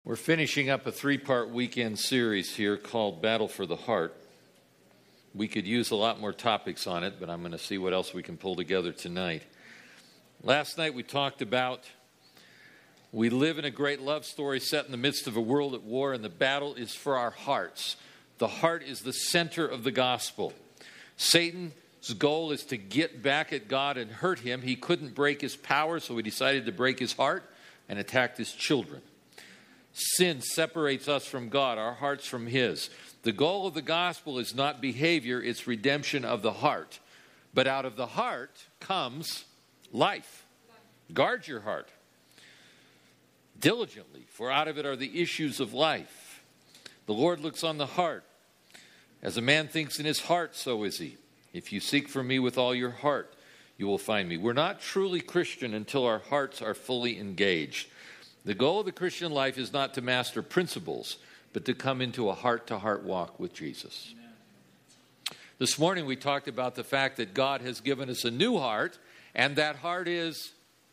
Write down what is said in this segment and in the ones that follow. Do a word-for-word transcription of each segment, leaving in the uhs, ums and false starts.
We're finishing up a three-part weekend series here called Battle for the Heart. We could use a lot more topics on it, but I'm going to see what else we can pull together tonight. Last night we talked about we live in a great love story set in the midst of a world at war, and the battle is for our hearts. The heart is the center of the gospel. Satan's goal is to get back at God and hurt him. He couldn't break his power, so he decided to break his heart and attacked his children. Sin separates us from God, our hearts from his. The goal of the gospel is not behavior, it's redemption of the heart. But out of the heart comes life. Guard your heart diligently, for out of it are the issues of life. The Lord looks on the heart. As a man thinks in his heart, so is he. If you seek for me with all your heart, you will find me. We're not truly Christian until our hearts are fully engaged. The goal of the Christian life is not to master principles, but to come into a heart-to-heart walk with Jesus. Amen. This morning we talked about the fact that God has given us a new heart, and that heart is...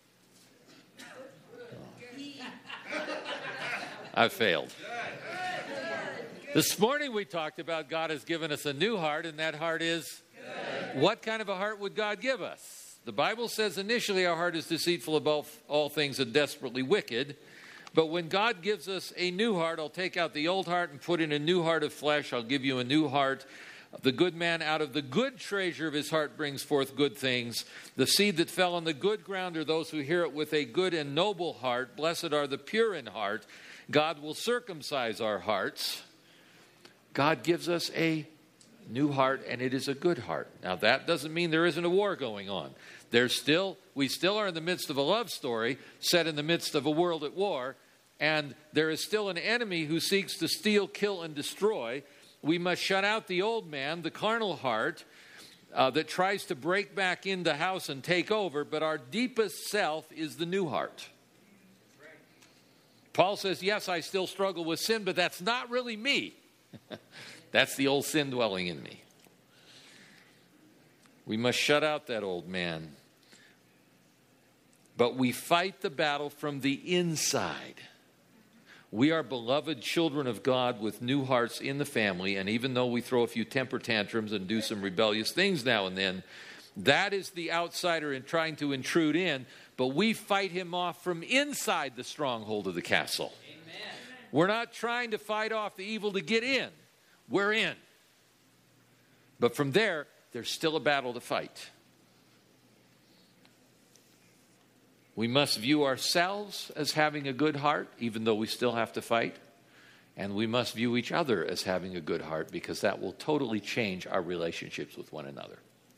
Oh. I failed. This morning we talked about God has given us a new heart, and that heart is... Good. What kind of a heart would God give us? The Bible says initially our heart is deceitful above all things and desperately wicked. But when God gives us a new heart, I'll take out the old heart and put in a new heart of flesh. I'll give you a new heart. The good man out of the good treasure of his heart brings forth good things. The seed that fell on the good ground are those who hear it with a good and noble heart. Blessed are the pure in heart. God will circumcise our hearts. God gives us a new heart, and it is a good heart. Now, that doesn't mean there isn't a war going on. There's still, we still are in the midst of a love story set in the midst of a world at war, and there is still an enemy who seeks to steal, kill, and destroy. We must shut out the old man, the carnal heart, uh, that tries to break back in the house and take over, but our deepest self is the new heart. Paul says, yes, I still struggle with sin, but that's not really me. That's the old sin dwelling in me. We must shut out that old man. But we fight the battle from the inside. We are beloved children of God with new hearts in the family, and even though we throw a few temper tantrums and do some rebellious things now and then, that is the outsider in trying to intrude in, but we fight him off from inside the stronghold of the castle. Amen. We're not trying to fight off the evil to get in. We're in. But from there, there's still a battle to fight. We must view ourselves as having a good heart, even though we still have to fight. And we must view each other as having a good heart, because that will totally change our relationships with one another.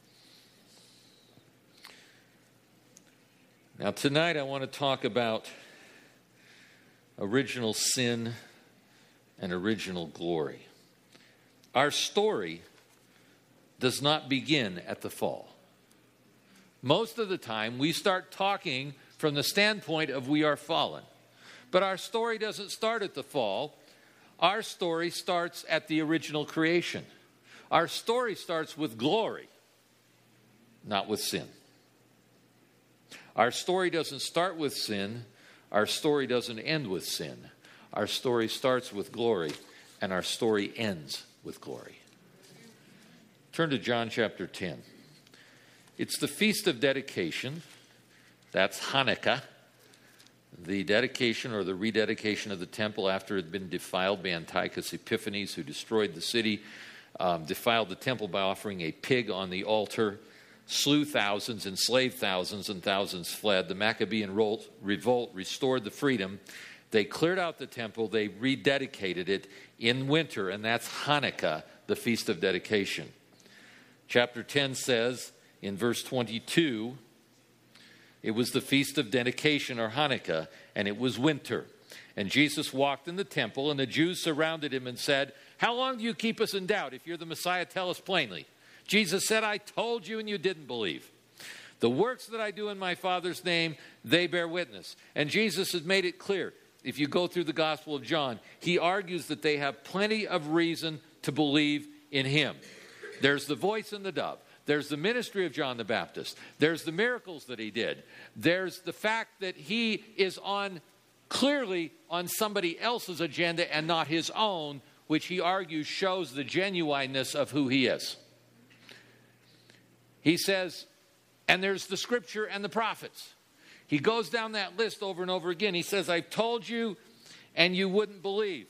Now, tonight I want to talk about original sin and original glory. Our story does not begin at the fall. Most of the time, we start talking from the standpoint of we are fallen. But our story doesn't start at the fall. Our story starts at the original creation. Our story starts with glory, not with sin. Our story doesn't start with sin. Our story doesn't end with sin. Our story starts with glory, and our story ends with glory. Turn to John chapter ten. It's the Feast of Dedication. That's Hanukkah. The dedication or the rededication of the temple after it had been defiled by Antiochus Epiphanes, who destroyed the city, um, defiled the temple by offering a pig on the altar, slew thousands, enslaved thousands, and thousands fled. The Maccabean revolt restored the freedom. They cleared out the temple. They rededicated it in winter, and that's Hanukkah, the Feast of Dedication. Chapter ten says in verse twenty-two, it was the Feast of Dedication, or Hanukkah, and it was winter. And Jesus walked in the temple, and the Jews surrounded him and said, "How long do you keep us in doubt? If you're the Messiah, tell us plainly." Jesus said, "I told you, and you didn't believe. The works that I do in my Father's name, they bear witness." And Jesus has made it clear. If you go through the Gospel of John, he argues that they have plenty of reason to believe in him. There's the voice in the dove. There's the ministry of John the Baptist. There's the miracles that he did. There's the fact that he is on clearly on somebody else's agenda and not his own, which he argues shows the genuineness of who he is. He says, and there's the scripture and the prophets. He goes down that list over and over again. He says, I've told you and you wouldn't believe.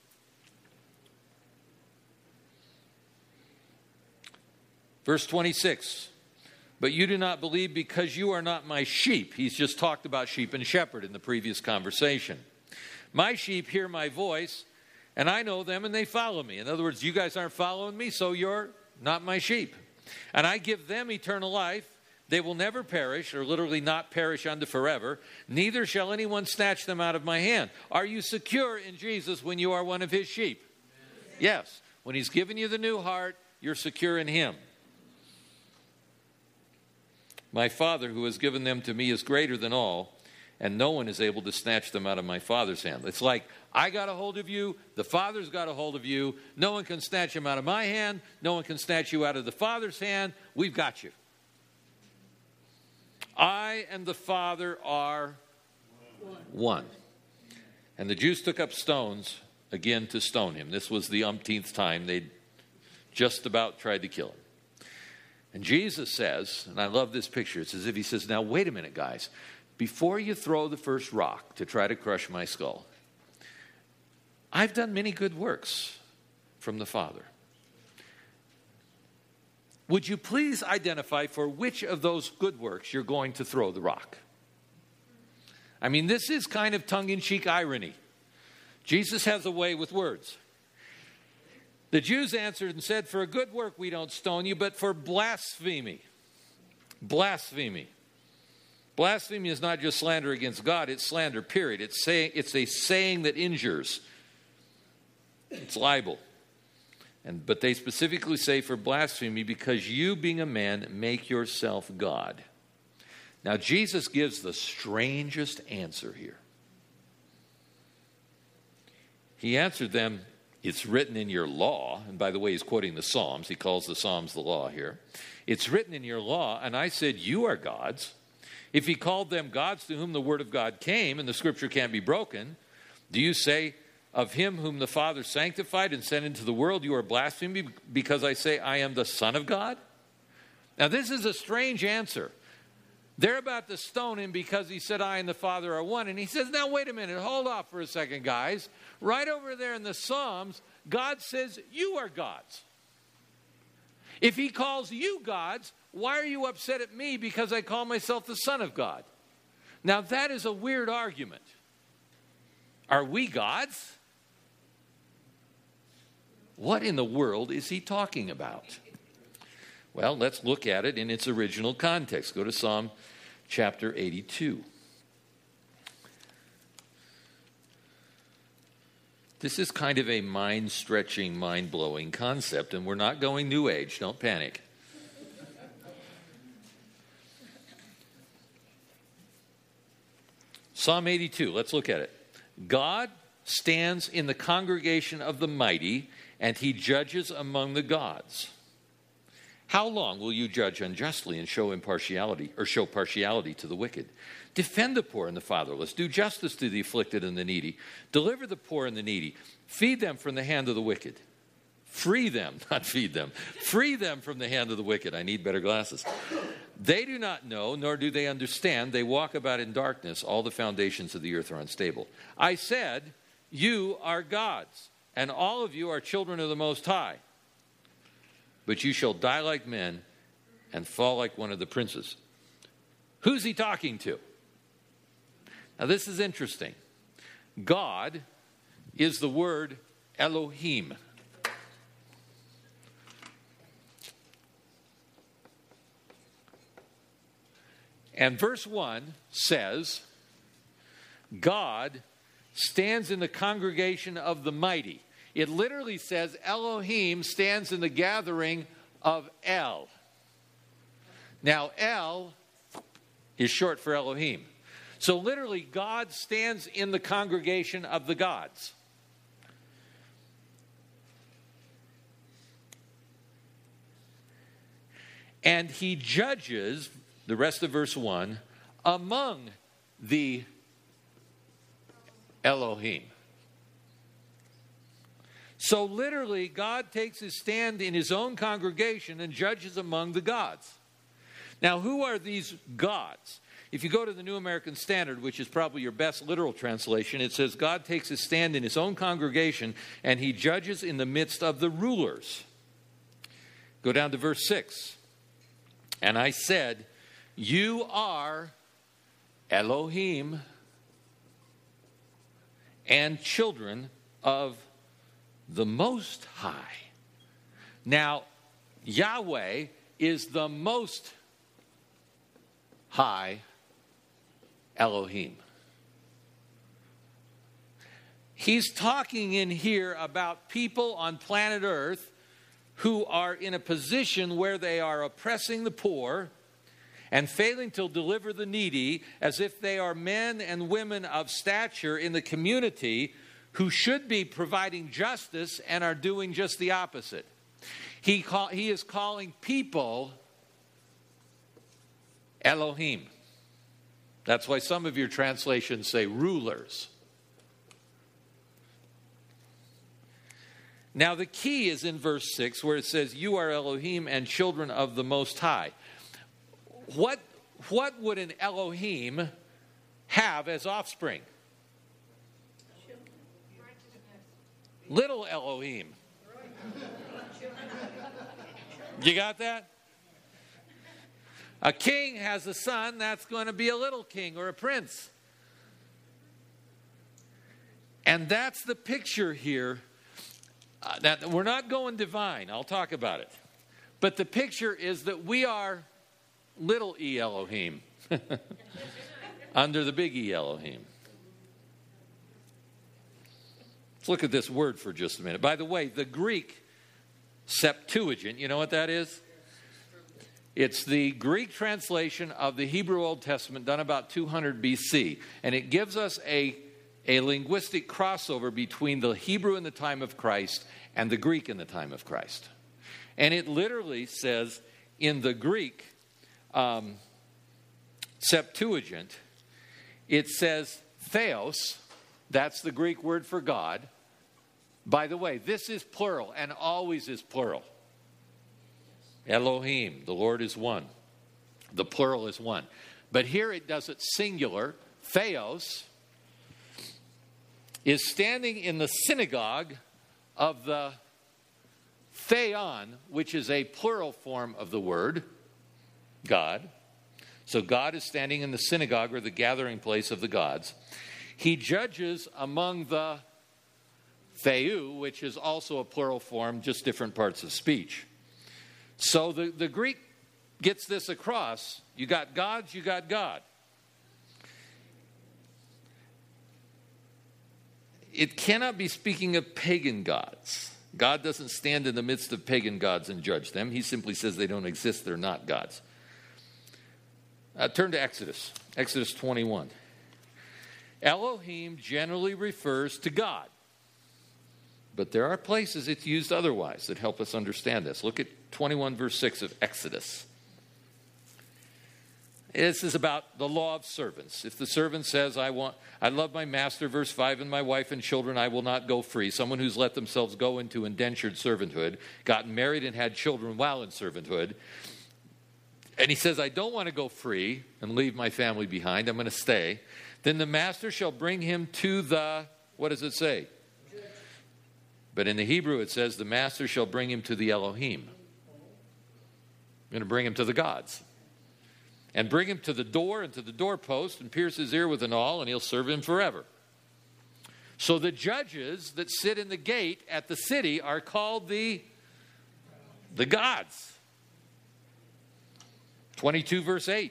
Verse twenty-six, but you do not believe because you are not my sheep. He's just talked about sheep and shepherd in the previous conversation. My sheep hear my voice, and I know them, and they follow me. In other words, you guys aren't following me, so you're not my sheep. And I give them eternal life. They will never perish, or literally not perish unto forever. Neither shall anyone snatch them out of my hand. Are you secure in Jesus when you are one of his sheep? Yes. When he's given you the new heart, you're secure in him. My Father who has given them to me is greater than all, and no one is able to snatch them out of my Father's hand. It's like, I got a hold of you, the Father's got a hold of you, no one can snatch them out of my hand, no one can snatch you out of the Father's hand, we've got you. I and the Father are one. one. And the Jews took up stones again to stone him. This was the umpteenth time they'd just about tried to kill him. And Jesus says, and I love this picture, it's as if he says, now wait a minute, guys. Before you throw the first rock to try to crush my skull, I've done many good works from the Father. Would you please identify for which of those good works you're going to throw the rock? I mean, this is kind of tongue-in-cheek irony. Jesus has a way with words. The Jews answered and said, for a good work we don't stone you, but for blasphemy. Blasphemy. Blasphemy is not just slander against God, it's slander, period. It's saying, it's a saying that injures. It's libel. And, but they specifically say for blasphemy because you, being a man, make yourself God. Now, Jesus gives the strangest answer here. He answered them, it's written in your law. And by the way, he's quoting the Psalms. He calls the Psalms the law here. It's written in your law, and I said, you are gods. If he called them gods to whom the word of God came, and the scripture can't be broken, do you say, of him whom the Father sanctified and sent into the world, you are blaspheming because I say I am the Son of God? Now this is a strange answer. They're about to stone him because he said I and the Father are one. And he says, now wait a minute, hold off for a second, guys. Right over there in the Psalms, God says you are gods. If he calls you gods, why are you upset at me because I call myself the Son of God? Now that is a weird argument. Are we gods? What in the world is he talking about? Well, let's look at it in its original context. Go to Psalm chapter eighty-two. This is kind of a mind-stretching, mind-blowing concept, and we're not going New Age. Don't panic. Psalm eighty-two, let's look at it. God stands in the congregation of the mighty, and he judges among the gods. How long will you judge unjustly and show impartiality, or show partiality to the wicked? Defend the poor and the fatherless. Do justice to the afflicted and the needy. Deliver the poor and the needy. Feed them from the hand of the wicked. Free them, not feed them. Free them from the hand of the wicked. I need better glasses. They do not know, nor do they understand. They walk about in darkness. All the foundations of the earth are unstable. I said, you are gods, and all of you are children of the Most High. But you shall die like men and fall like one of the princes. Who's he talking to? Now this is interesting. God is the word Elohim. And verse one says, God stands in the congregation of the mighty. It literally says Elohim stands in the gathering of El. Now, El is short for Elohim. So literally, God stands in the congregation of the gods. And he judges, the rest of verse one, among the Elohim. So literally, God takes his stand in his own congregation and judges among the gods. Now, who are these gods? If you go to the New American Standard, which is probably your best literal translation, it says God takes his stand in his own congregation and he judges in the midst of the rulers. Go down to verse six. And I said, you are Elohim and children of the Most High. Now, Yahweh is the Most High Elohim. He's talking in here about people on planet Earth who are in a position where they are oppressing the poor and failing to deliver the needy, as if they are men and women of stature in the community who should be providing justice and are doing just the opposite. He, call, he is calling people Elohim. That's why some of your translations say rulers. Now the key is in verse six where it says, you are Elohim and children of the Most High. What, what would an Elohim have as offspring? Little Elohim. You got that? A king has a son, that's going to be a little king or a prince. And that's the picture here. Uh, that we're not going divine. I'll talk about it. But the picture is that we are little E Elohim under the big E Elohim. Let's look at this word for just a minute. By the way, the Greek Septuagint, you know what that is? It's the Greek translation of the Hebrew Old Testament done about two hundred B C. And it gives us a, a linguistic crossover between the Hebrew in the time of Christ and the Greek in the time of Christ. And it literally says in the Greek um, Septuagint, it says theos, that's the Greek word for God. By the way, this is plural and always is plural. Elohim, the Lord is one. The plural is one. But here it does it singular. Theos is standing in the synagogue of the theon, which is a plural form of the word God. So God is standing in the synagogue or the gathering place of the gods. He judges among the theou, which is also a plural form, just different parts of speech. So the, the Greek gets this across. You got gods, you got God. It cannot be speaking of pagan gods. God doesn't stand in the midst of pagan gods and judge them. He simply says they don't exist, they're not gods. Uh, turn to Exodus, Exodus twenty-one. Elohim generally refers to God. But there are places it's used otherwise that help us understand this. Look at twenty-one verse six of Exodus. This is about the law of servants. If the servant says, I want, I love my master, verse five, and my wife and children, I will not go free. Someone who's let themselves go into indentured servanthood, got married and had children while in servanthood. And he says, I don't want to go free and leave my family behind. I'm going to stay. Then the master shall bring him to the, what does it say? But in the Hebrew it says, the master shall bring him to the Elohim. I'm going to bring him to the gods. And bring him to the door and to the doorpost and pierce his ear with an awl, and he'll serve him forever. So the judges that sit in the gate at the city are called the, the gods. twenty-two verse eight.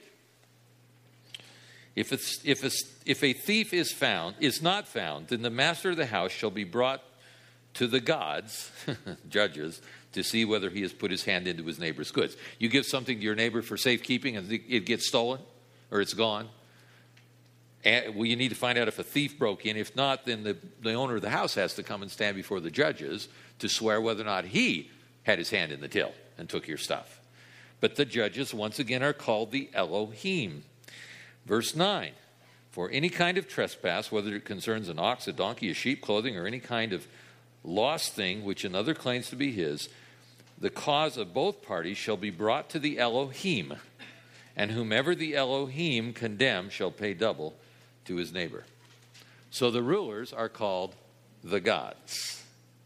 If, it's, if, it's, if a thief is found, is not found, then the master of the house shall be brought to the gods, judges, to see whether he has put his hand into his neighbor's goods. You give something to your neighbor for safekeeping and it gets stolen or it's gone. And, well, you need to find out if a thief broke in. If not, then the, the owner of the house has to come and stand before the judges to swear whether or not he had his hand in the till and took your stuff. But the judges, once again, are called the Elohim. Verse nine. For any kind of trespass, whether it concerns an ox, a donkey, a sheep, clothing, or any kind of lost thing which another claims to be his, the cause of both parties shall be brought to the Elohim, and whomever the Elohim condemn shall pay double to his neighbor. So the rulers are called the gods.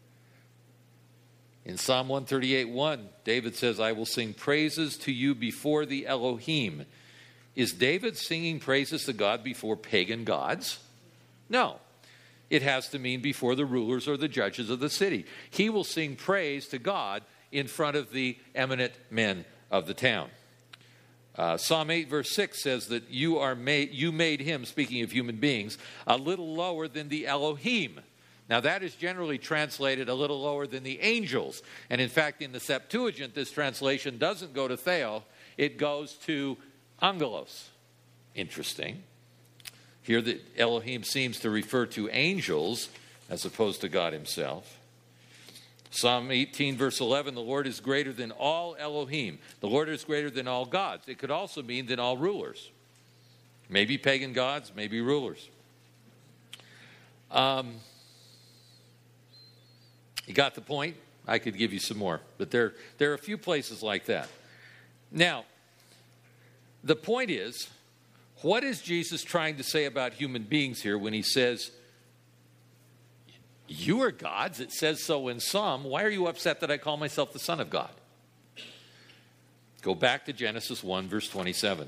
In Psalm one thirty-eight one, David says, I will sing praises to you before the Elohim. Is David singing praises to God before pagan gods? No. It has to mean before the rulers or the judges of the city. He will sing praise to God in front of the eminent men of the town. Uh, Psalm eight verse six says that you are made, you made him, speaking of human beings, a little lower than the Elohim. Now that is generally translated a little lower than the angels. And in fact, in the Septuagint, this translation doesn't go to Theo, it goes to angelos. Interesting. Here the Elohim seems to refer to angels as opposed to God himself. Psalm eighteen verse eleven, the Lord is greater than all Elohim. The Lord is greater than all gods. It could also mean than all rulers. Maybe pagan gods, maybe rulers. Um, you got the point? I could give you some more, but there, there are a few places like that. Now, the point is, what is Jesus trying to say about human beings here when he says, you are gods? It says so in Psalm. Why are you upset that I call myself the Son of God? Go back to Genesis one, verse twenty-seven.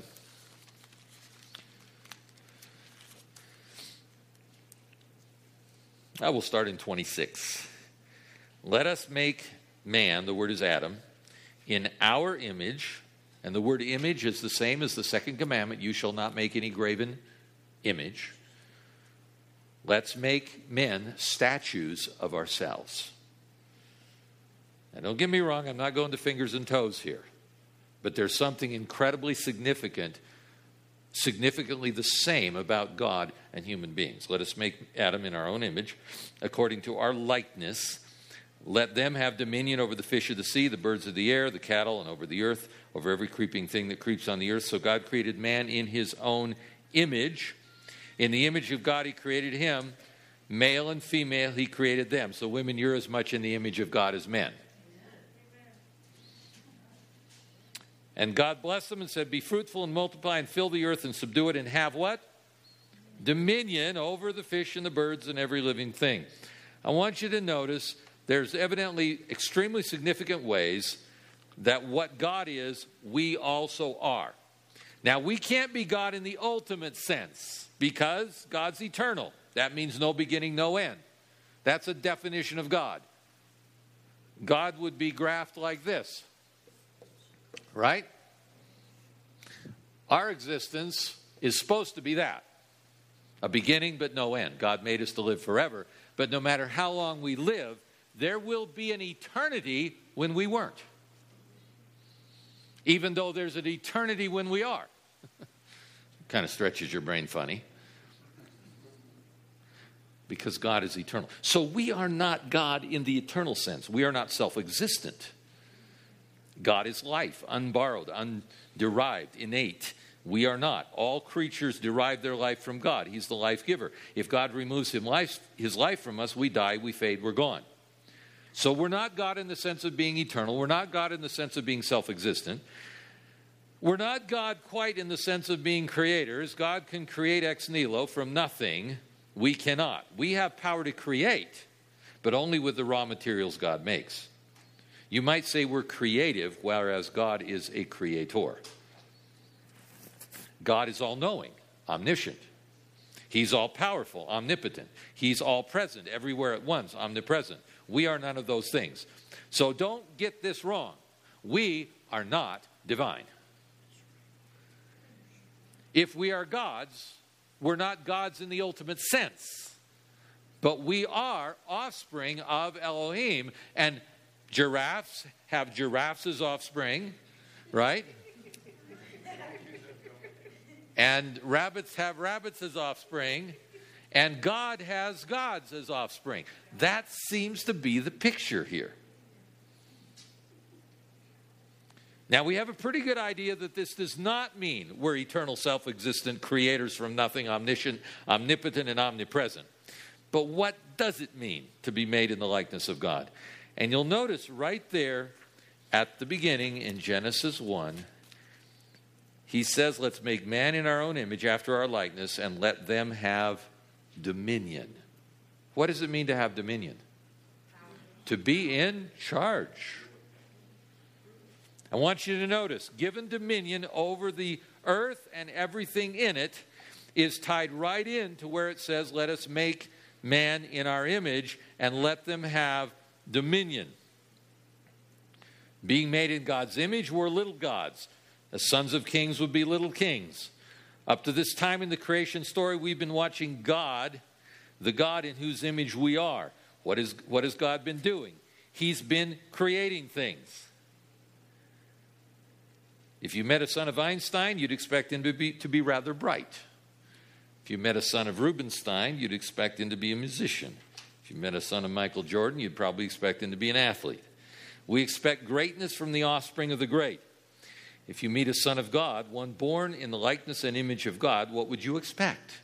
I will start in twenty-six. Let us make man, the word is Adam, in our image. And the word image is the same as the second commandment. You shall not make any graven image. Let's make men statues of ourselves. Now, don't get me wrong, I'm not going to fingers and toes here. But there's something incredibly significant, significantly the same about God and human beings. Let us make Adam in our own image, according to our likeness. Let them have dominion over the fish of the sea, the birds of the air, the cattle, and over the earth, over every creeping thing that creeps on the earth. So God created man in his own image. In the image of God, he created him. Male and female, he created them. So women, you're as much in the image of God as men. And God blessed them and said, be fruitful and multiply and fill the earth and subdue it and have what? Dominion over the fish and the birds and every living thing. I want you to notice there's evidently extremely significant ways that what God is, we also are. Now, we can't be God in the ultimate sense because God's eternal. That means no beginning, no end. That's a definition of God. God would be graphed like this, right? Our existence is supposed to be that. A beginning but no end. God made us to live forever. But no matter how long we live, there will be an eternity when we weren't. Even though there's an eternity when we are. Kind of stretches your brain funny. Because God is eternal. So we are not God in the eternal sense. We are not self-existent. God is life, unborrowed, underived, innate. We are not. All creatures derive their life from God. He's the life giver. If God removes his life, his life from us, we die, we fade, we're gone. So we're not God in the sense of being eternal. We're not God in the sense of being self-existent. We're not God quite in the sense of being creators. God can create ex nihilo from nothing. We cannot. We have power to create, but only with the raw materials God makes. You might say we're creative, whereas God is a creator. God is all-knowing, omniscient. He's all-powerful, omnipotent. He's all-present, everywhere at once, omnipresent. We are none of those things. So don't get this wrong. We are not divine. If we are gods, we're not gods in the ultimate sense. But we are offspring of Elohim. And giraffes have giraffes as offspring, right? And rabbits have rabbits as offspring. And God has gods as offspring. That seems to be the picture here. Now, we have a pretty good idea that this does not mean we're eternal, self-existent creators from nothing, omniscient, omnipotent, and omnipresent. But what does it mean to be made in the likeness of God? And you'll notice right there at the beginning in Genesis one, he says, let's make man in our own image after our likeness and let them have dominion. What does it mean to have dominion? To be in charge. I want you to notice, given dominion over the earth and everything in it is tied right in to where it says, let us make man in our image and let them have dominion. Being made in God's image, we're little gods. The sons of kings would be little kings. Up to this time in the creation story, we've been watching God, the God in whose image we are. What is, what has God been doing? He's been creating things. If you met a son of Einstein, you'd expect him to be, to be rather bright. If you met a son of Rubinstein, you'd expect him to be a musician. If you met a son of Michael Jordan, you'd probably expect him to be an athlete. We expect greatness from the offspring of the great. If you meet a son of God, one born in the likeness and image of God, what would you expect?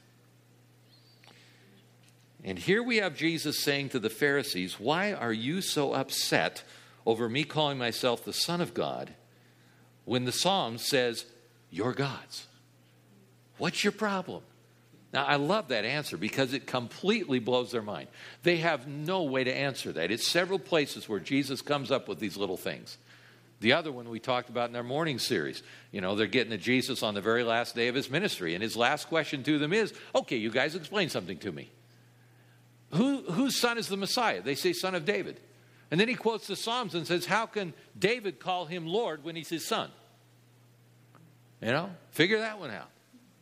And here we have Jesus saying to the Pharisees, why are you so upset over me calling myself the Son of God when the Psalm says, you're God's? What's your problem? Now, I love that answer because it completely blows their mind. They have no way to answer that. It's several places where Jesus comes up with these little things. The other one we talked about in our morning series. You know, they're getting to Jesus on the very last day of his ministry. And his last question to them is, okay, you guys explain something to me. Who, whose son is the Messiah? They say, son of David. And then he quotes the Psalms and says, how can David call him Lord when he's his son? You know, figure that one out.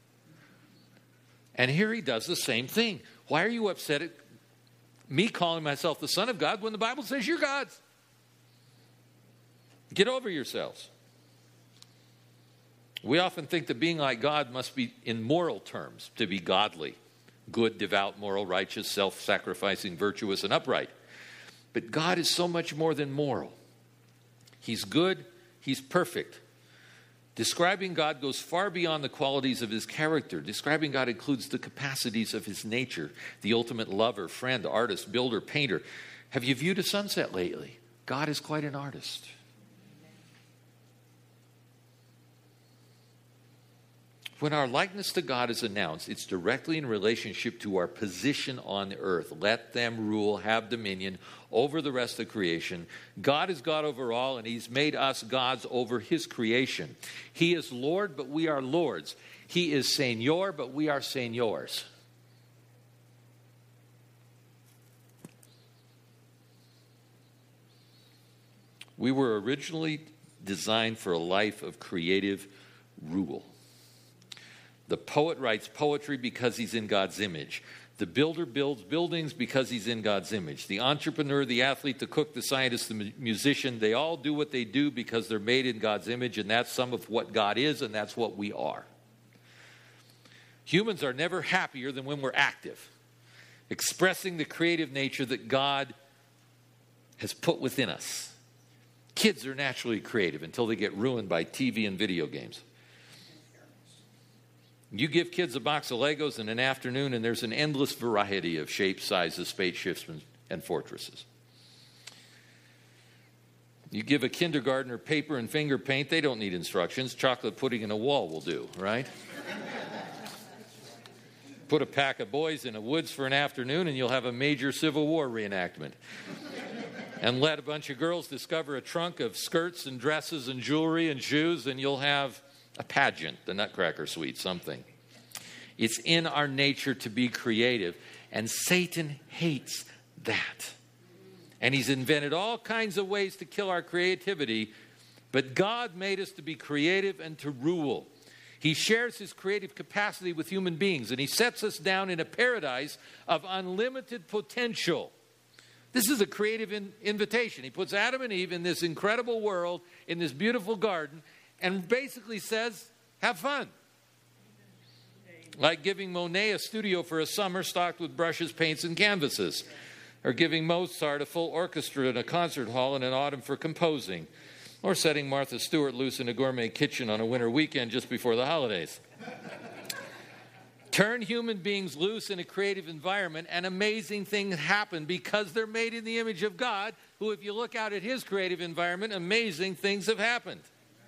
And here he does the same thing. Why are you upset at me calling myself the Son of God when the Bible says you're God's? Get over yourselves. We often think that being like God must be in moral terms, to be godly, good, devout, moral, righteous, self-sacrificing, virtuous, and upright. But God is so much more than moral. He's good, he's perfect. Describing God goes far beyond the qualities of his character. Describing God includes the capacities of his nature, the ultimate lover, friend, artist, builder, painter. Have you viewed a sunset lately? God is quite an artist. When our likeness to God is announced, it's directly in relationship to our position on the earth. Let them rule, have dominion over the rest of creation. God is God over all, and he's made us gods over his creation. He is Lord, but we are lords. He is Señor, but we are señors. We were originally designed for a life of creative rule. The poet writes poetry because he's in God's image. The builder builds buildings because he's in God's image. The entrepreneur, the athlete, the cook, the scientist, the musician, they all do what they do because they're made in God's image, and that's some of what God is, and that's what we are. Humans are never happier than when we're active, expressing the creative nature that God has put within us. Kids are naturally creative until they get ruined by T V and video games. You give kids a box of Legos in an afternoon, and there's an endless variety of shapes, sizes, spaceships, and fortresses. You give a kindergartner paper and finger paint, they don't need instructions. Chocolate pudding in a wall will do, right? Put a pack of boys in the woods for an afternoon, and you'll have a major Civil War reenactment. And let a bunch of girls discover a trunk of skirts and dresses and jewelry and shoes, and you'll have a pageant, the Nutcracker Suite, something. It's in our nature to be creative, and Satan hates that. And he's invented all kinds of ways to kill our creativity, but God made us to be creative and to rule. He shares his creative capacity with human beings, and he sets us down in a paradise of unlimited potential. This is a creative in- invitation. He puts Adam and Eve in this incredible world, in this beautiful garden, and basically says, have fun. Like giving Monet a studio for a summer stocked with brushes, paints, and canvases. Or giving Mozart a full orchestra in a concert hall in an autumn for composing. or setting Martha Stewart loose in a gourmet kitchen on a winter weekend just before the holidays. Turn human beings loose in a creative environment, and amazing things happen because they're made in the image of God, who, if you look out at his creative environment, amazing things have happened.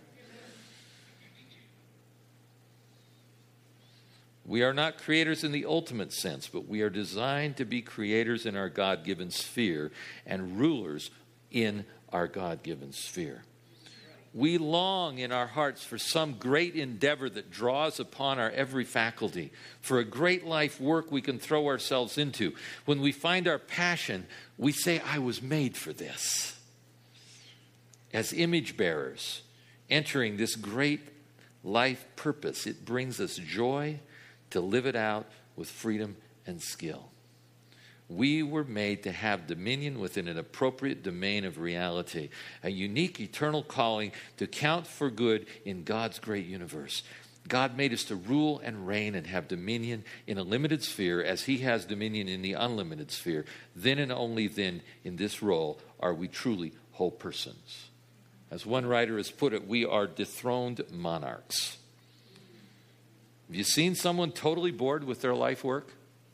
We are not creators in the ultimate sense, but we are designed to be creators in our God-given sphere and rulers in our God-given sphere. We long in our hearts for some great endeavor that draws upon our every faculty, for a great life work we can throw ourselves into. When we find our passion, we say, I was made for this. As image bearers, entering this great life purpose, it brings us joy to live it out with freedom and skill. We were made to have dominion within an appropriate domain of reality, a unique eternal calling to count for good in God's great universe. God made us to rule and reign and have dominion in a limited sphere as he has dominion in the unlimited sphere. Then and only then in this role are we truly whole persons. As one writer has put it, we are dethroned monarchs. Have you seen someone totally bored with their life work?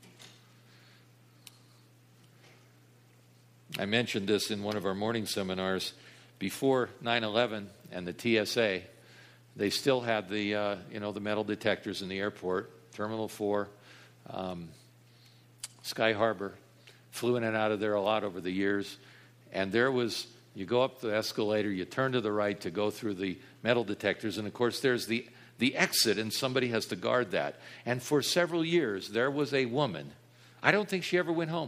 I mentioned this in one of our morning seminars. Before nine eleven and the T S A, they still had the, uh, you know, the metal detectors in the airport, Terminal four, um, Sky Harbor. Flew in and out of there a lot over the years. And there was, you go up the escalator, you turn to the right to go through the metal detectors, and of course there's the, the exit, and somebody has to guard that. And for several years, there was a woman, I don't think she ever went home.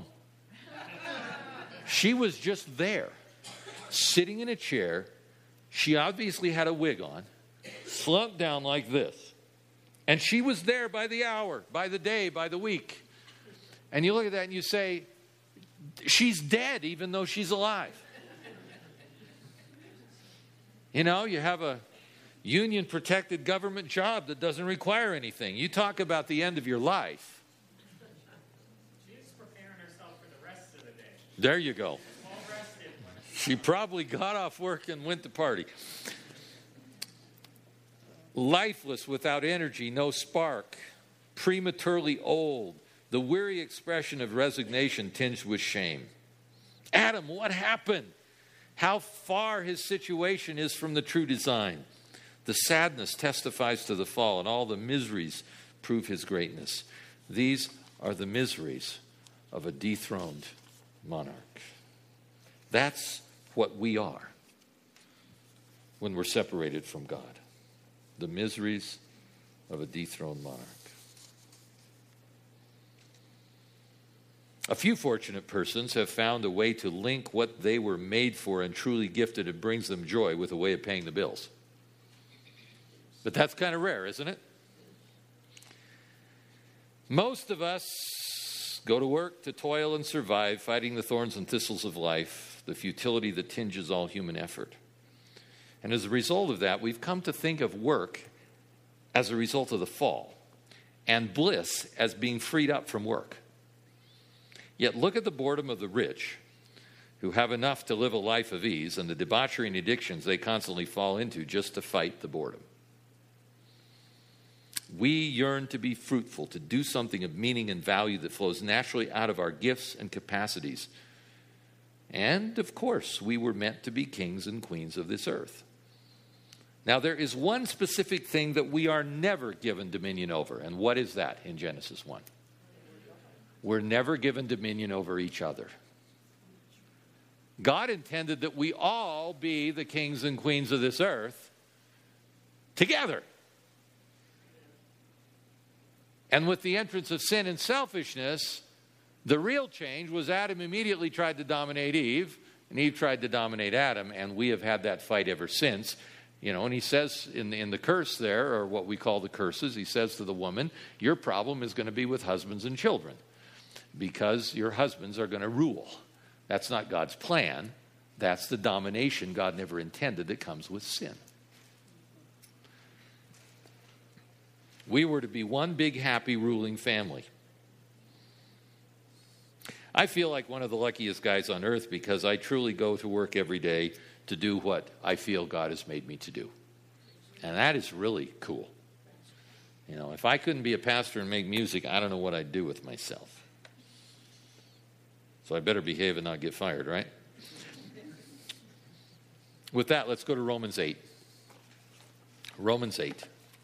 She was just there, sitting in a chair. She obviously had a wig on, slumped down like this. And she was there by the hour, by the day, by the week. And you look at that and you say, she's dead even though she's alive. You know, you have a union-protected government job that doesn't require anything. You talk about the end of your life. There you go. She probably got off work and went to party. Lifeless, without energy, no spark, prematurely old, the weary expression of resignation tinged with shame. Adam, what happened? How far his situation is from the true design. The sadness testifies to the fall, and all the miseries prove his greatness. These are the miseries of a dethroned monarch. That's what we are when we're separated from God. The miseries of a dethroned monarch. A few fortunate persons have found a way to link what they were made for and truly gifted and brings them joy with a way of paying the bills. But that's kind of rare, isn't it? Most of us go to work to toil and survive, fighting the thorns and thistles of life, the futility that tinges all human effort. And as a result of that, we've come to think of work as a result of the fall, and bliss as being freed up from work. Yet look at the boredom of the rich, who have enough to live a life of ease, and the debauchery and addictions they constantly fall into just to fight the boredom. We yearn to be fruitful, to do something of meaning and value that flows naturally out of our gifts and capacities. And, of course, we were meant to be kings and queens of this earth. Now, there is one specific thing that we are never given dominion over. And what is that in Genesis one? We're never given dominion over each other. God intended that we all be the kings and queens of this earth together. And with the entrance of sin and selfishness, the real change was Adam immediately tried to dominate Eve, and Eve tried to dominate Adam, and we have had that fight ever since. You know, and he says in the, in the curse there, or what we call the curses, he says to the woman, your problem is going to be with husbands and children, because your husbands are going to rule. That's not God's plan. That's the domination God never intended that comes with sin. We were to be one big, happy, ruling family. I feel like one of the luckiest guys on earth because I truly go to work every day to do what I feel God has made me to do. And that is really cool. You know, if I couldn't be a pastor and make music, I don't know what I'd do with myself. So I better behave and not get fired, right? With that, let's go to Romans eight. Romans eight.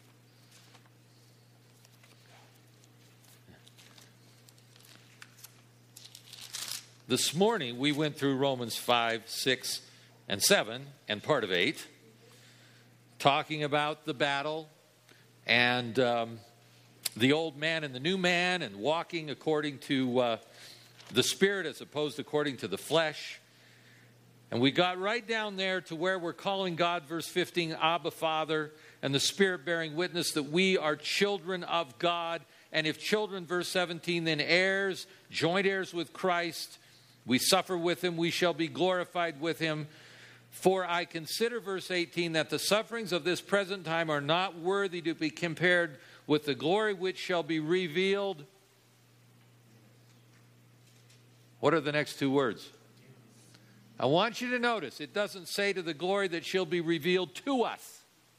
This morning, we went through Romans five, six, and seven, and part of eight, talking about the battle and um, the old man and the new man and walking according to uh, the Spirit as opposed to according to the flesh. And we got right down there to where we're calling God, verse fifteen, Abba, Father, and the Spirit bearing witness that we are children of God. And if children, verse seventeen, then heirs, joint heirs with Christ, we suffer with him, we shall be glorified with him. For I consider, verse eighteen, that the sufferings of this present time are not worthy to be compared with the glory which shall be revealed. What are the next two words? I want you to notice, it doesn't say to the glory that shall be revealed to us.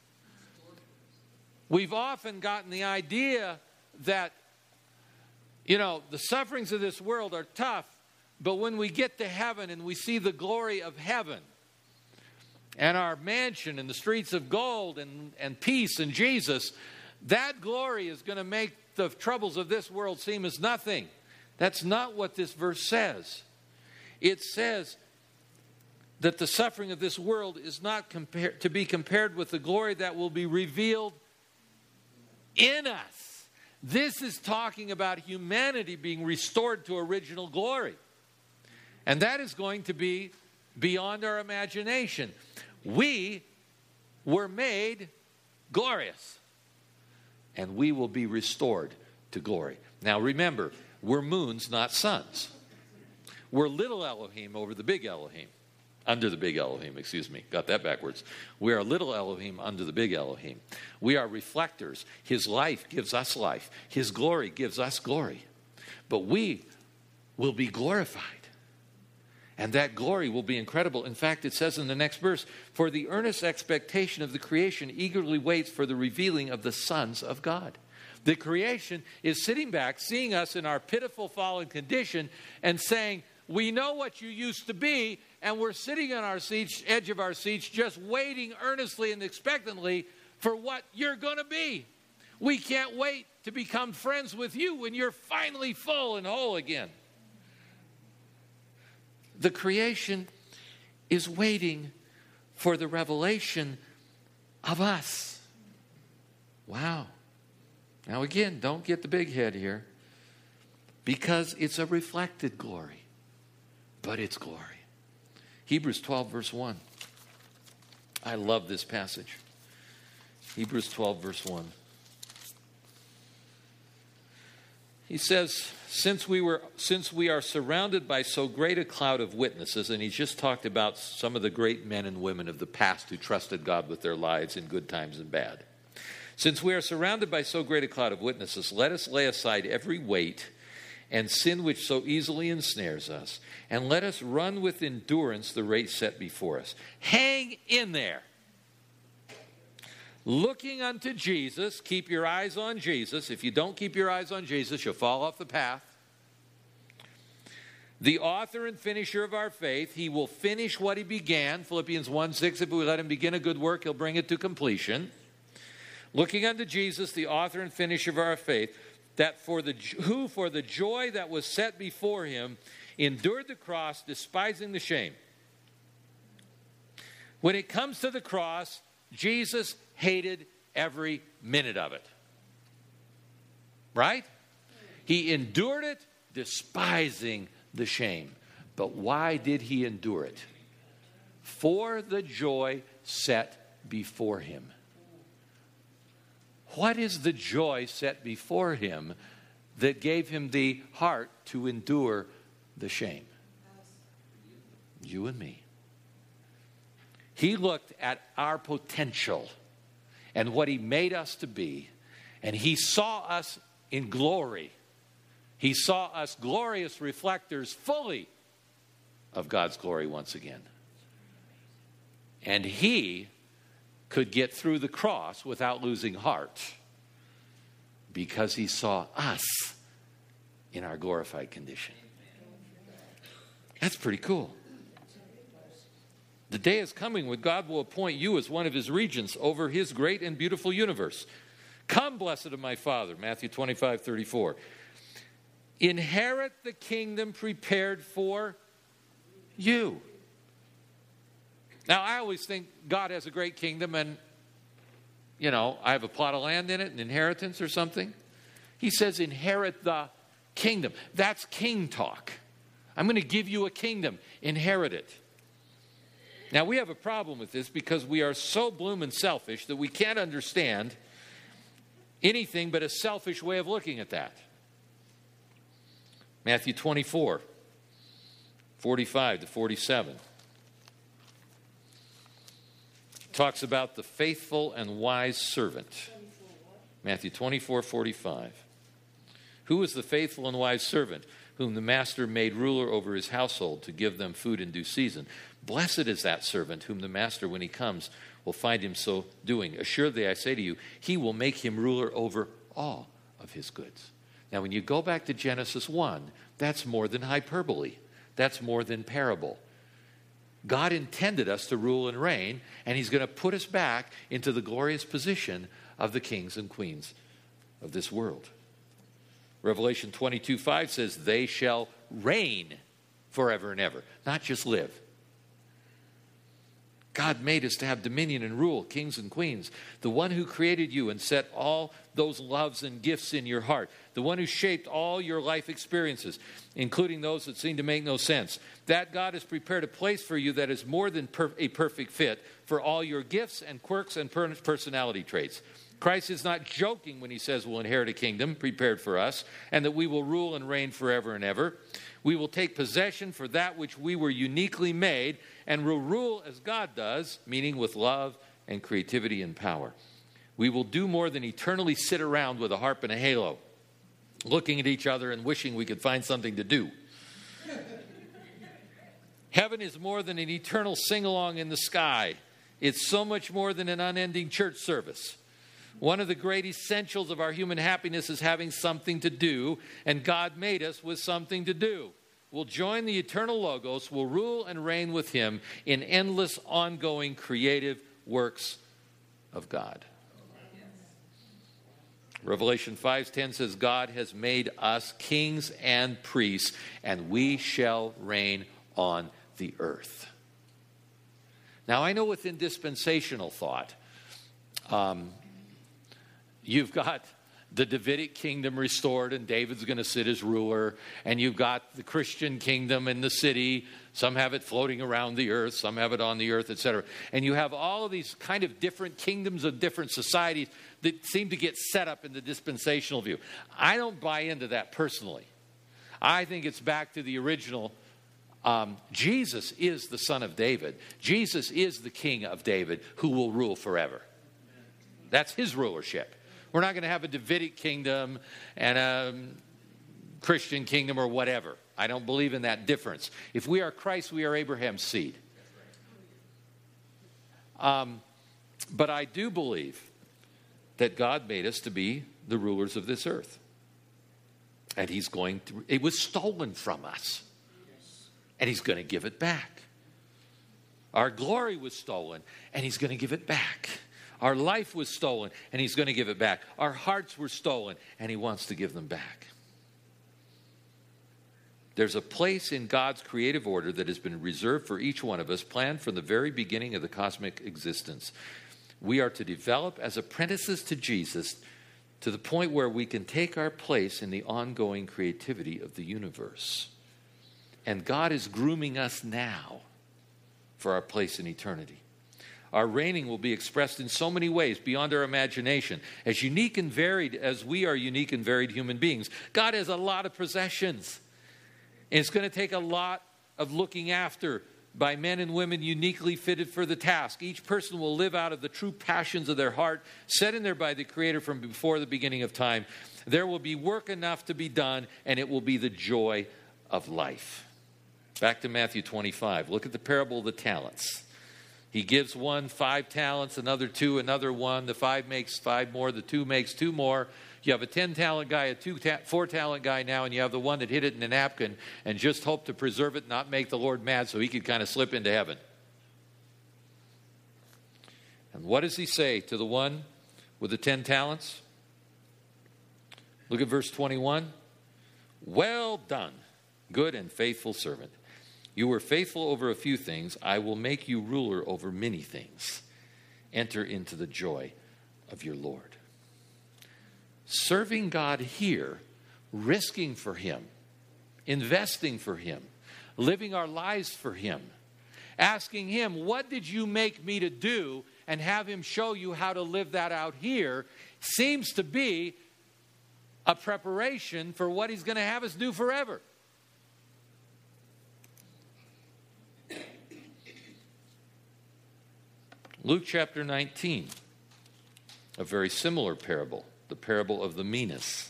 We've often gotten the idea that, you know, the sufferings of this world are tough, but when we get to heaven and we see the glory of heaven and our mansion and the streets of gold and, and peace in Jesus, that glory is going to make the troubles of this world seem as nothing. That's not what this verse says. It says that the suffering of this world is not compar- to be compared with the glory that will be revealed in us. This is talking about humanity being restored to original glory. And that is going to be beyond our imagination. We were made glorious. And we will be restored to glory. Now remember, we're moons, not suns. We're little Elohim over the big Elohim. Under the big Elohim, excuse me. Got that backwards. We are little Elohim under the big Elohim. We are reflectors. His life gives us life. His glory gives us glory. But we will be glorified. And that glory will be incredible. In fact, it says in the next verse, for the earnest expectation of the creation eagerly waits for the revealing of the sons of God. The creation is sitting back, seeing us in our pitiful fallen condition and saying, we know what you used to be, and we're sitting on our seats, edge of our seats, just waiting earnestly and expectantly for what you're going to be. We can't wait to become friends with you when you're finally full and whole again. The creation is waiting for the revelation of us. Wow. Now again, don't get the big head here, because it's a reflected glory, but it's glory. Hebrews twelve, verse one. I love this passage. Hebrews twelve, verse one. He says, since we were, since we are surrounded by so great a cloud of witnesses, and he's just talked about some of the great men and women of the past who trusted God with their lives in good times and bad. Since we are surrounded by so great a cloud of witnesses, let us lay aside every weight and sin which so easily ensnares us, and let us run with endurance the race set before us. Hang in there. Looking unto Jesus, keep your eyes on Jesus. If you don't keep your eyes on Jesus, you'll fall off the path. The author and finisher of our faith, he will finish what he began. Philippians one six, if we let him begin a good work, he'll bring it to completion. Looking unto Jesus, the author and finisher of our faith, that for the who for the joy that was set before him endured the cross, despising the shame. When it comes to the cross, Jesus hated every minute of it. Right? He endured it, despising the shame. But why did he endure it? For the joy set before him. What is the joy set before him that gave him the heart to endure the shame? You and me. He looked at our potential and what he made us to be, and he saw us in glory, He saw us glorious reflectors fully of God's glory once again. And he could get through the cross without losing heart because he saw us in our glorified condition. That's pretty cool. The day is coming when God will appoint you as one of his regents over his great and beautiful universe. Come, blessed of my Father, Matthew twenty-five thirty-four. Inherit the kingdom prepared for you. Now, I always think God has a great kingdom and, you know, I have a plot of land in it, an inheritance or something. He says, inherit the kingdom. That's king talk. I'm going to give you a kingdom. Inherit it. Now, we have a problem with this because we are so bloomin' selfish that we can't understand anything but a selfish way of looking at that. Matthew twenty-four, forty-five to forty-seven. Talks about the faithful and wise servant. Matthew twenty-four, forty-five. Who is the faithful and wise servant whom the master made ruler over his household to give them food in due season? Blessed is that servant whom the master, when he comes, will find him so doing. Assuredly, I say to you, he will make him ruler over all of his goods. Now, when you go back to Genesis one, that's more than hyperbole. That's more than parable. God intended us to rule and reign, and he's going to put us back into the glorious position of the kings and queens of this world. Revelation twenty-two five says, they shall reign forever and ever, not just live. God made us to have dominion and rule, kings and queens. The one who created you and set all those loves and gifts in your heart. The one who shaped all your life experiences, including those that seem to make no sense. That God has prepared a place for you that is more than per- a perfect fit for all your gifts and quirks and per- personality traits. Christ is not joking when he says we'll inherit a kingdom prepared for us and that we will rule and reign forever and ever. We will take possession for that which we were uniquely made and will rule as God does, meaning with love and creativity and power. We will do more than eternally sit around with a harp and a halo, looking at each other and wishing we could find something to do. Heaven is more than an eternal sing-along in the sky. It's so much more than an unending church service. One of the great essentials of our human happiness is having something to do, and God made us with something to do. We'll join the eternal Logos, we'll rule and reign with him in endless, ongoing, creative works of God. Revelation five ten says, God has made us kings and priests, and we shall reign on the earth. Now, I know within dispensational thought, um, you've got the Davidic kingdom restored, and David's going to sit as ruler. And you've got the Christian kingdom in the city. Some have it floating around the earth. Some have it on the earth, et cetera. And you have all of these kind of different kingdoms of different societies that seem to get set up in the dispensational view. I don't buy into that personally. I think it's back to the original. Um, Jesus is the son of David. Jesus is the king of David who will rule forever. That's his rulership. We're not going to have a Davidic kingdom and a Christian kingdom or whatever. I don't believe in that difference. If we are Christ, we are Abraham's seed. Um, but I do believe that God made us to be the rulers of this earth. And he's going to, it was stolen from us. And he's going to give it back. Our glory was stolen, and he's going to give it back. Our life was stolen, and he's going to give it back. Our hearts were stolen, and he wants to give them back. There's a place in God's creative order that has been reserved for each one of us, planned from the very beginning of the cosmic existence. We are to develop as apprentices to Jesus to the point where we can take our place in the ongoing creativity of the universe. And God is grooming us now for our place in eternity. Our reigning will be expressed in so many ways beyond our imagination. As unique and varied as we are unique and varied human beings, God has a lot of possessions. And it's going to take a lot of looking after by men and women uniquely fitted for the task. Each person will live out of the true passions of their heart, set in there by the Creator from before the beginning of time. There will be work enough to be done, and it will be the joy of life. Back to Matthew twenty-five. Look at the parable of the talents. He gives one five talents, another two, another one. The five makes five more. The two makes two more. You have a ten-talent guy, a two ta- four-talent guy now, and you have the one that hid it in a napkin and just hoped to preserve it, not make the Lord mad so he could kind of slip into heaven. And what does he say to the one with the ten talents? Look at verse twenty-one. Well done, good and faithful servant. You were faithful over a few things. I will make you ruler over many things. Enter into the joy of your Lord. Serving God here, risking for him, investing for him, living our lives for him, asking him, what did you make me to do? And have him show you how to live that out here seems to be a preparation for what he's going to have us do forever. Luke chapter nineteen, a very similar parable, the parable of the minas.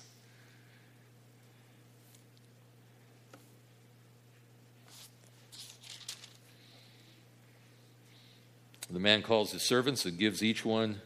The man calls his servants and gives each one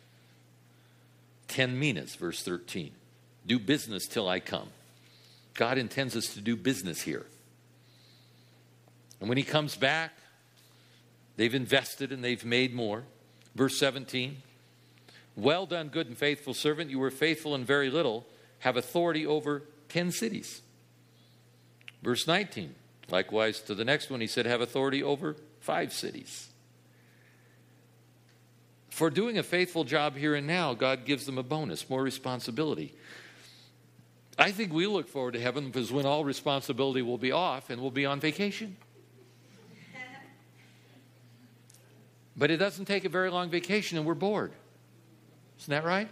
ten minas, verse thirteen. Do business till I come. God intends us to do business here. And when he comes back, they've invested and they've made more. Verse seventeen. Well done, good and faithful servant. You were faithful in very little. Have authority over ten cities. Verse nineteen. Likewise to the next one, he said, have authority over five cities. For doing a faithful job here and now, God gives them a bonus, more responsibility. I think we look forward to heaven because when all responsibility will be off and we'll be on vacation. But it doesn't take a very long vacation and we're bored. Isn't that right?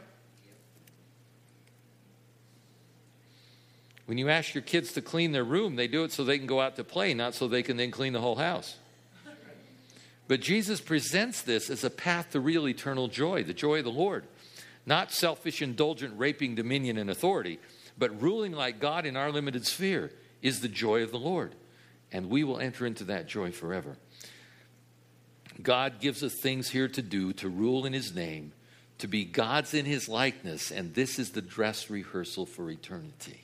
When you ask your kids to clean their room, they do it so they can go out to play, not so they can then clean the whole house. But Jesus presents this as a path to real eternal joy, the joy of the Lord. Not selfish, indulgent, raping dominion and authority, but ruling like God in our limited sphere is the joy of the Lord. And we will enter into that joy forever. God gives us things here to do, to rule in his name, to be God's in his likeness, and this is the dress rehearsal for eternity.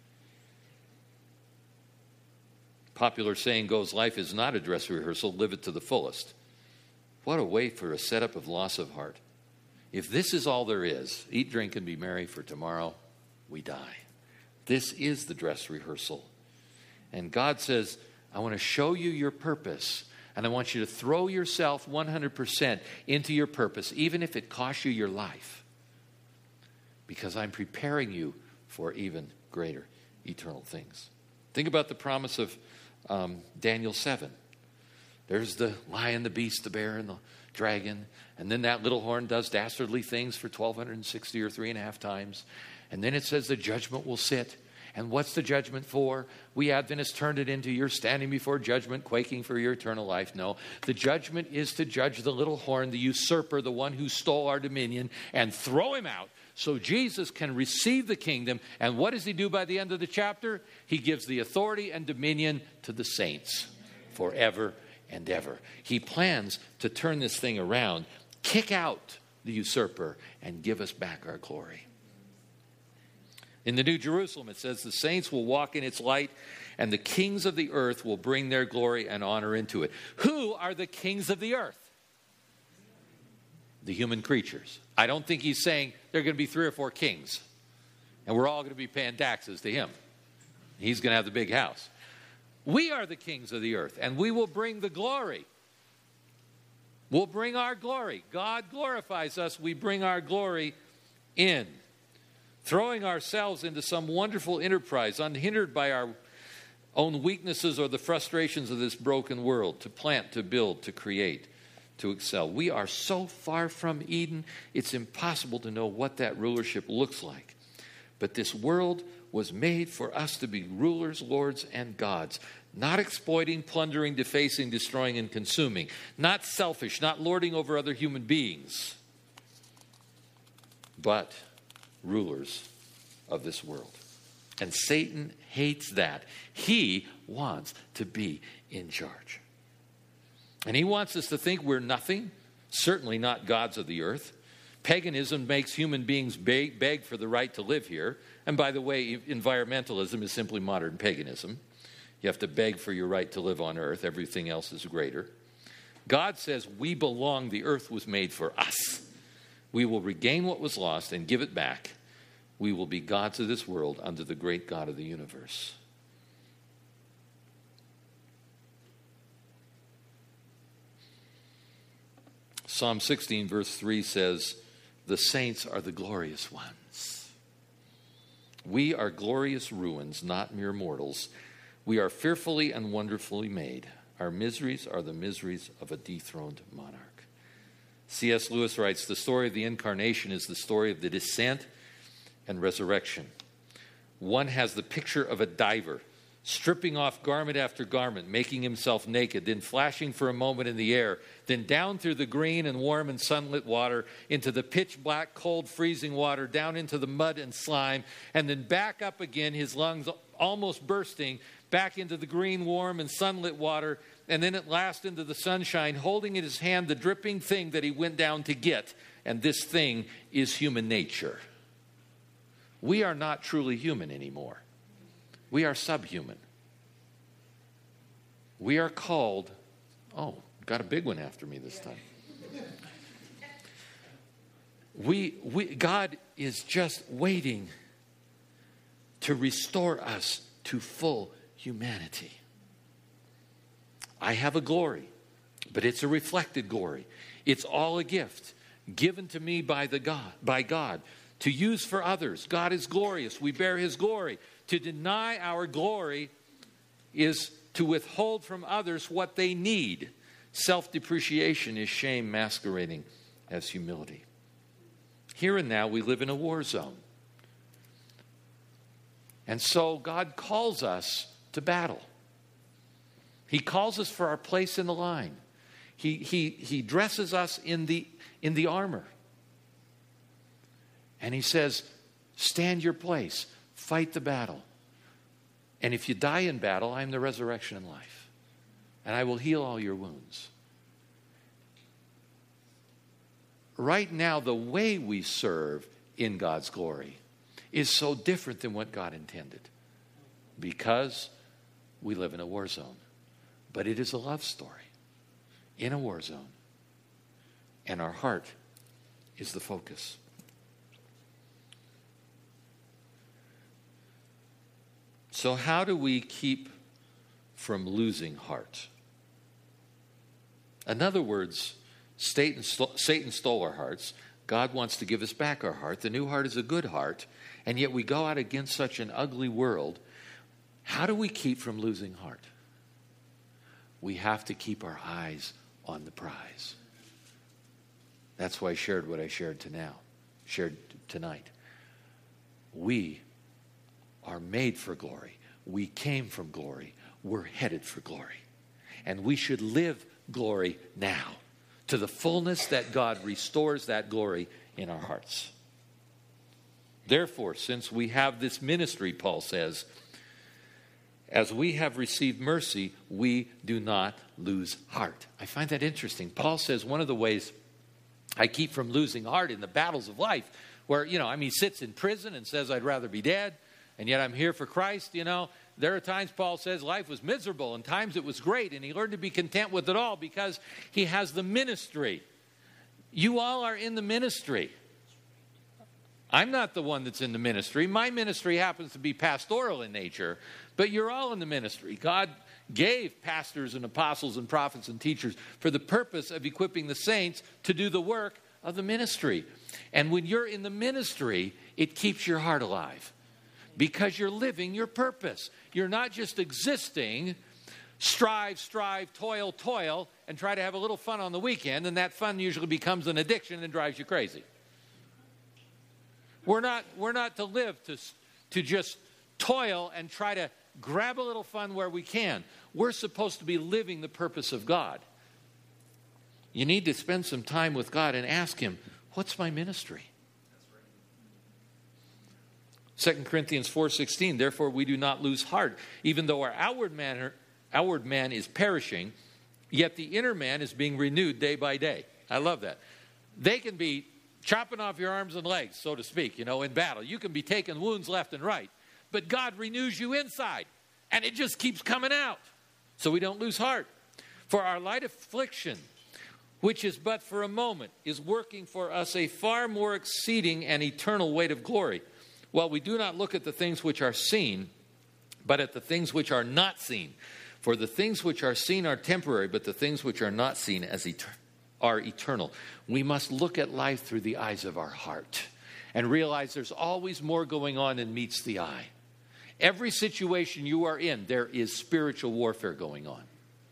Popular saying goes, life is not a dress rehearsal, live it to the fullest. What a way for a setup of loss of heart. If this is all there is, eat, drink, and be merry, for tomorrow we die. This is the dress rehearsal. And God says, I want to show you your purpose, and I want you to throw yourself one hundred percent into your purpose, even if it costs you your life, because I'm preparing you for even greater eternal things. Think about the promise of um, Daniel seven. There's the lion, the beast, the bear, and the dragon. And then that little horn does dastardly things for twelve sixty or three and a half times. And then it says the judgment will sit. And what's the judgment for? We Adventists turned it into you're standing before judgment, quaking for your eternal life. No, the judgment is to judge the little horn, the usurper, the one who stole our dominion, and throw him out so Jesus can receive the kingdom. And what does he do by the end of the chapter? He gives the authority and dominion to the saints forever and ever. He plans to turn this thing around, kick out the usurper, and give us back our glory. In the New Jerusalem, it says the saints will walk in its light, and the kings of the earth will bring their glory and honor into it. Who are the kings of the earth? The human creatures. I don't think he's saying there are going to be three or four kings, and we're all going to be paying taxes to him. He's going to have the big house. We are the kings of the earth, and we will bring the glory. We'll bring our glory. God glorifies us. We bring our glory in. Throwing ourselves into some wonderful enterprise, unhindered by our own weaknesses or the frustrations of this broken world, to plant, to build, to create, to excel. We are so far from Eden, it's impossible to know what that rulership looks like. But this world was made for us to be rulers, lords, and gods. Not exploiting, plundering, defacing, destroying, and consuming. Not selfish, not lording over other human beings. But rulers of this world. And Satan hates that. He wants to be in charge. And he wants us to think we're nothing, certainly not gods of the earth. Paganism makes human beings beg, beg for the right to live here. And by the way, environmentalism is simply modern paganism. You have to beg for your right to live on earth. Everything else is greater. God says we belong. The earth was made for us. We will regain what was lost and give it back. We will be gods of this world under the great God of the universe. Psalm sixteen verse three says, the saints are the glorious ones. We are glorious ruins, not mere mortals. We are fearfully and wonderfully made. Our miseries are the miseries of a dethroned monarch. C S Lewis writes, the story of the incarnation is the story of the descent and resurrection. One has the picture of a diver stripping off garment after garment, making himself naked, then flashing for a moment in the air, then down through the green and warm and sunlit water, into the pitch black, cold, freezing water, down into the mud and slime, and then back up again, his lungs almost bursting, back into the green, warm, and sunlit water, and then at last into the sunshine, holding in his hand the dripping thing that he went down to get. And this thing is human nature. We are not truly human anymore. We are subhuman. We are called, oh, got a big one after me this time. We, we, God is just waiting to restore us to full humanity. I have a glory, but it's a reflected glory. It's all a gift given to me by the God, by God to use for others. God is glorious. We bear his glory. To deny our glory is to withhold from others what they need. Self-depreciation is shame masquerading as humility. Here and now we live in a war zone. And so God calls us to battle. He calls us for our place in the line. He, he, he dresses us in the, in the armor. And he says, stand your place, fight the battle. And if you die in battle, I am the resurrection and life. And I will heal all your wounds. Right now, the way we serve in God's glory is so different than what God intended. Because we live in a war zone. But it is a love story in a war zone. And our heart is the focus. So how do we keep from losing heart? In other words, Satan, Satan stole our hearts. God wants to give us back our heart. The new heart is a good heart. And yet we go out against such an ugly world. How do we keep from losing heart? We have to keep our eyes on the prize. That's why I shared what I shared to now, shared tonight. We are made for glory. We came from glory. We're headed for glory. And we should live glory now to the fullness that God restores that glory in our hearts. Therefore, since we have this ministry, Paul says, as we have received mercy, we do not lose heart. I find that interesting. Paul says one of the ways I keep from losing heart in the battles of life, where, you know, I mean, he sits in prison and says, I'd rather be dead, and yet I'm here for Christ, you know. There are times, Paul says, life was miserable, and times it was great, and he learned to be content with it all because he has the ministry. You all are in the ministry. I'm not the one that's in the ministry. My ministry happens to be pastoral in nature, but you're all in the ministry. God gave pastors and apostles and prophets and teachers for the purpose of equipping the saints to do the work of the ministry. And when you're in the ministry, it keeps your heart alive because you're living your purpose. You're not just existing, strive, strive, toil, toil, and try to have a little fun on the weekend, and that fun usually becomes an addiction and drives you crazy. We're not, we're not to live to, to just toil and try to grab a little fun where we can. We're supposed to be living the purpose of God. You need to spend some time with God and ask him, what's my ministry? Second Corinthians four sixteen, therefore we do not lose heart, even though our outward man, outward man is perishing, yet the inner man is being renewed day by day. I love that. They can be chopping off your arms and legs, so to speak, you know, in battle. You can be taking wounds left and right. But God renews you inside, and it just keeps coming out. So we don't lose heart. For our light affliction, which is but for a moment, is working for us a far more exceeding and eternal weight of glory. Well, we do not look at the things which are seen, but at the things which are not seen. For the things which are seen are temporary, but the things which are not seen as et- are eternal. We must look at life through the eyes of our heart and realize there's always more going on than meets the eye. Every situation you are in, there is spiritual warfare going on.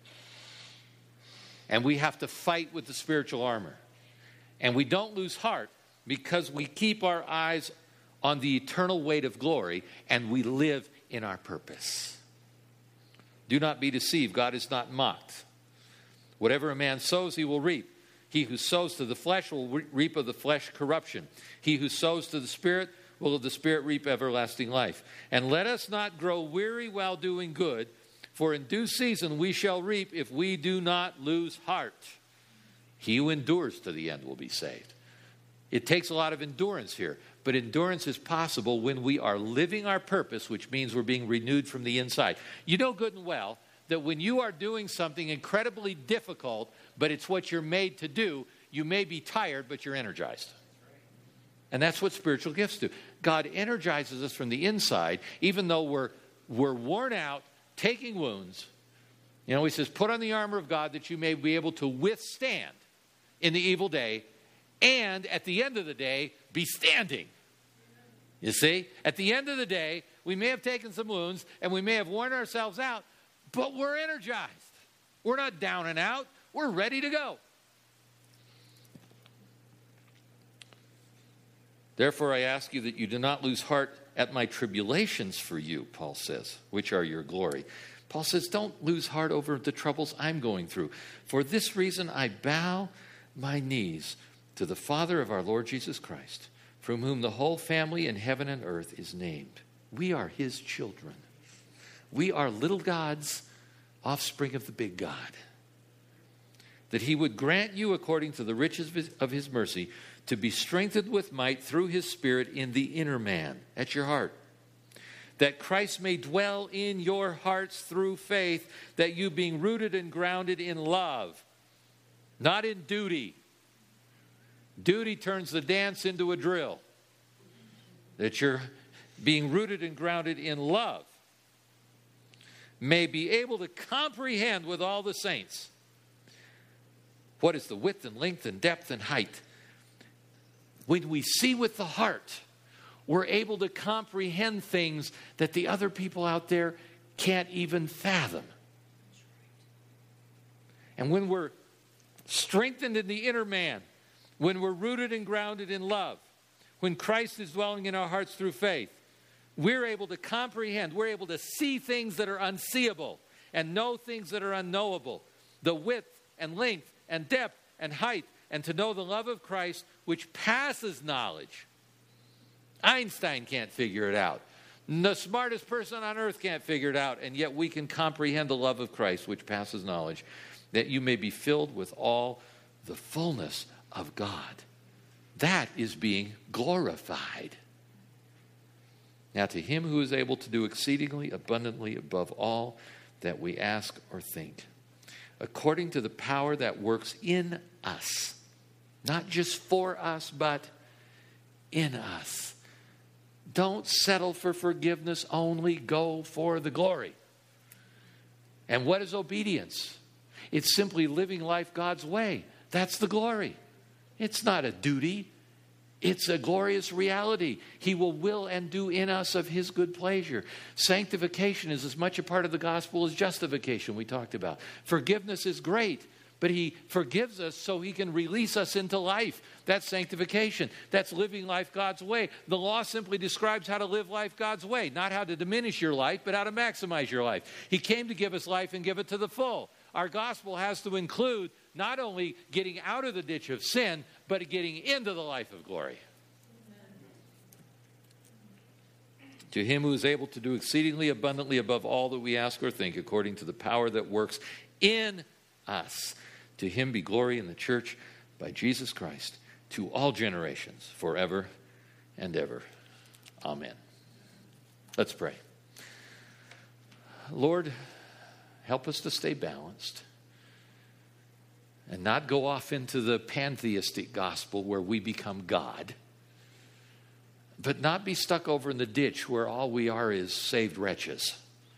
And we have to fight with the spiritual armor. And we don't lose heart because we keep our eyes on the eternal weight of glory, and we live in our purpose. Do not be deceived. God is not mocked. Whatever a man sows, he will reap. He who sows to the flesh will reap of the flesh corruption. He who sows to the Spirit will of the Spirit reap everlasting life. And let us not grow weary while doing good, for in due season we shall reap if we do not lose heart. He who endures to the end will be saved. It takes a lot of endurance here. But endurance is possible when we are living our purpose, which means we're being renewed from the inside. You know good and well that when you are doing something incredibly difficult, but it's what you're made to do, you may be tired, but you're energized. And that's what spiritual gifts do. God energizes us from the inside, even though we're, we're worn out, taking wounds. You know, he says, put on the armor of God that you may be able to withstand in the evil day, and at the end of the day, be standing. You see, at the end of the day, we may have taken some wounds and we may have worn ourselves out, but we're energized. We're not down and out. We're ready to go. Therefore, I ask you that you do not lose heart at my tribulations for you, Paul says, which are your glory. Paul says, don't lose heart over the troubles I'm going through. For this reason, I bow my knees to the Father of our Lord Jesus Christ, from whom the whole family in heaven and earth is named. We are his children. We are little gods, offspring of the big God. That he would grant you, according to the riches of his, of his mercy, to be strengthened with might through his Spirit in the inner man, at your heart. That Christ may dwell in your hearts through faith, that you being rooted and grounded in love, not in duty. Duty turns the dance into a drill. That you're being rooted and grounded in love may be able to comprehend with all the saints what is the width and length and depth and height. When we see with the heart, we're able to comprehend things that the other people out there can't even fathom. And when we're strengthened in the inner man, when we're rooted and grounded in love, when Christ is dwelling in our hearts through faith, we're able to comprehend, we're able to see things that are unseeable and know things that are unknowable. The width and length and depth and height, and to know the love of Christ which passes knowledge. Einstein can't figure it out. The smartest person on earth can't figure it out, and yet we can comprehend the love of Christ which passes knowledge, that you may be filled with all the fullness of God. That is being glorified. Now to him who is able to do exceedingly abundantly above all that we ask or think, according to the power that works in us, not just for us, but in us. Don't settle for forgiveness only, go for the glory. And what is obedience? It's simply living life God's way. That's the glory. It's not a duty. It's a glorious reality. He will will and do in us of his good pleasure. Sanctification is as much a part of the gospel as justification we talked about. Forgiveness is great, but he forgives us so he can release us into life. That's sanctification. That's living life God's way. The law simply describes how to live life God's way, not how to diminish your life, but how to maximize your life. He came to give us life and give it to the full. Our gospel has to include not only getting out of the ditch of sin, but getting into the life of glory. To him who is able to do exceedingly abundantly above all that we ask or think, according to the power that works in us. To him be glory in the church by Jesus Christ, to all generations, forever and ever. Amen. Let's pray. Lord, help us to stay balanced and not go off into the pantheistic gospel where we become God, but not be stuck over in the ditch where all we are is saved wretches.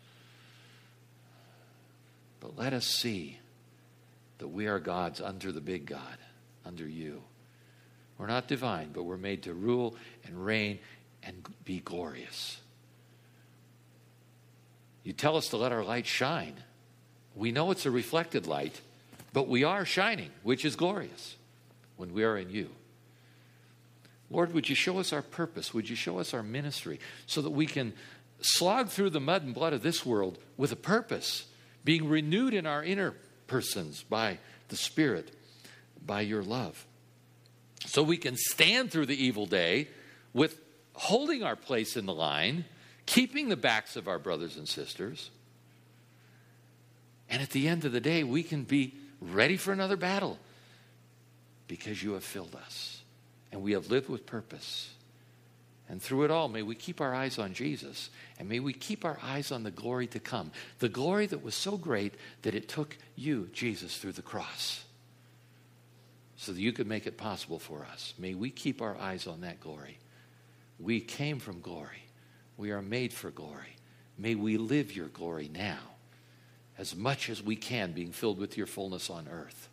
But let us see that we are God's under the big God, under you. We're not divine, but we're made to rule and reign and be glorious. You tell us to let our light shine. We know it's a reflected light, but we are shining, which is glorious when we are in you. Lord, would you show us our purpose? Would you show us our ministry so that we can slog through the mud and blood of this world with a purpose, being renewed in our inner persons by the Spirit, by your love. So we can stand through the evil day with holding our place in the line, keeping the backs of our brothers and sisters. And at the end of the day, we can be ready for another battle because you have filled us. And we have lived with purpose. And through it all, may we keep our eyes on Jesus. And may we keep our eyes on the glory to come. The glory that was so great that it took you, Jesus, through the cross. So that you could make it possible for us. May we keep our eyes on that glory. We came from glory. We are made for glory. May we live your glory now. As much as we can, being filled with your fullness on earth.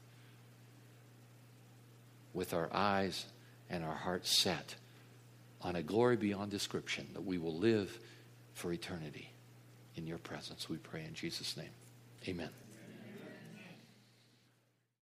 With our eyes and our hearts set on a glory beyond description, that we will live for eternity in your presence. We pray in Jesus' name. Amen.